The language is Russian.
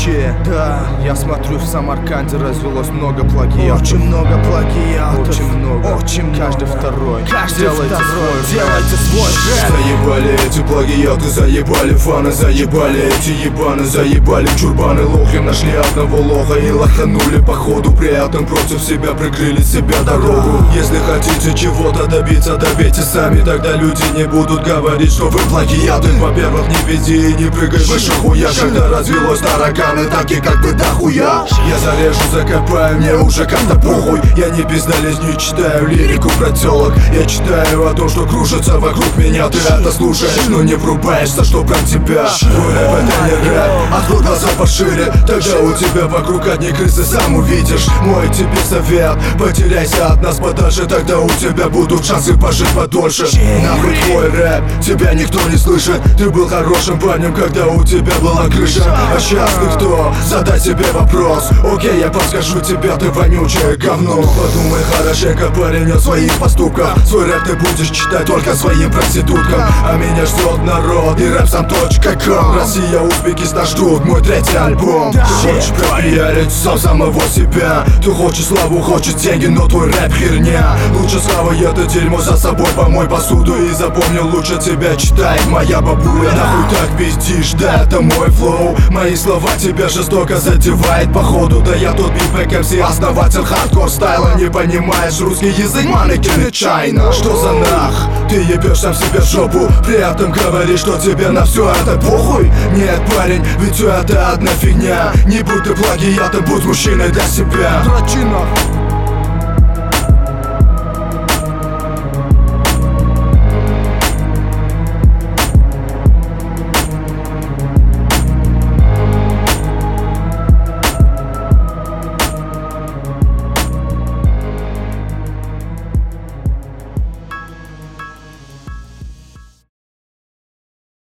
вообще. Да, я смотрю, в Самарканде развелось много плагиатов. Очень много плагиатов. Очень много. Очень много. Каждый второй. Делайте свой рэп. Заебали эти плагиаты, заебали фаны, заебали эти ебаны, заебали чурбаны, лохи. Нашли одного лоха и лоханули по ходу. При этом против себя прикрыли себе дорогу. Если хотите чего-то добиться, добейте сами. Тогда люди не будут говорить, что вы плагиаты. Во-первых, не веди и не прыгай выше хуя. Когда развелось тараканы, такие как бы дохуя. Я зарежу, закопаю, мне уже как-то похуй. Я не пиздалец, не читаю лирику про тёлок. Я читаю о том, что кружится вокруг меня. Ты это слушаешь, но не врубаешься, что про тебя. Твой рэп это не рэп, открой глаза пошире. Тогда у тебя вокруг одни крысы, сам увидишь. Мой тебе совет, потеряйся от нас подальше. Тогда у тебя будут шансы пожить подольше. Нахуй твой рэп, тебя никто не слышит. Ты был хорошим парнем, когда у тебя была крыша. А сейчас ты кто? Задай себе вопрос. Окей, я подскажу тебе, ты вонючее говно. Подумай хорошенько, парень, о своих поступках. Свой рэп ты будешь читать только своим проституткам. А меня ждет народ и рэпсам.ком. Россия, Узбекистан ждут мой третий альбом. Ты хочешь пропиарить сам самого себя. Ты хочешь славу, хочешь деньги, но твой рэп херня. Лучше схавай это дерьмо за собой, помой посуду. И запомни, лучше тебя читает моя бабуля. Нахуй так пиздишь, да это мой флоу. Мои слова тебя жестоко задевает походу. Да я тот бифэк МС, основатель хардкор стайла. Не понимаешь русский язык, манекен и чайна. Что за нах? Ты ебешь сам себе жопу. При этом говоришь, что тебе на все это похуй. Нет, парень, ведь все это одна фигня. Не будь ты плагиатом, будь мужчиной для себя. Дрочи нахуй.